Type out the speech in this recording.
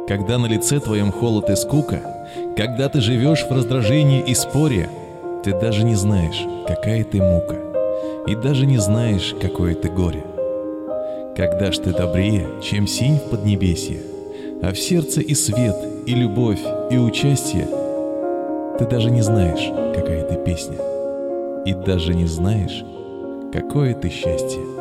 Когда на лице твоем холод и скука, когда ты живешь в раздражении и споре, ты даже не знаешь, какая ты мука, и даже не знаешь, какое ты горе. Когда ж ты добрее, чем синь в поднебесье, а в сердце и свет, и любовь, и участие, ты даже не знаешь, какая ты песня, и даже не знаешь, какое ты счастье.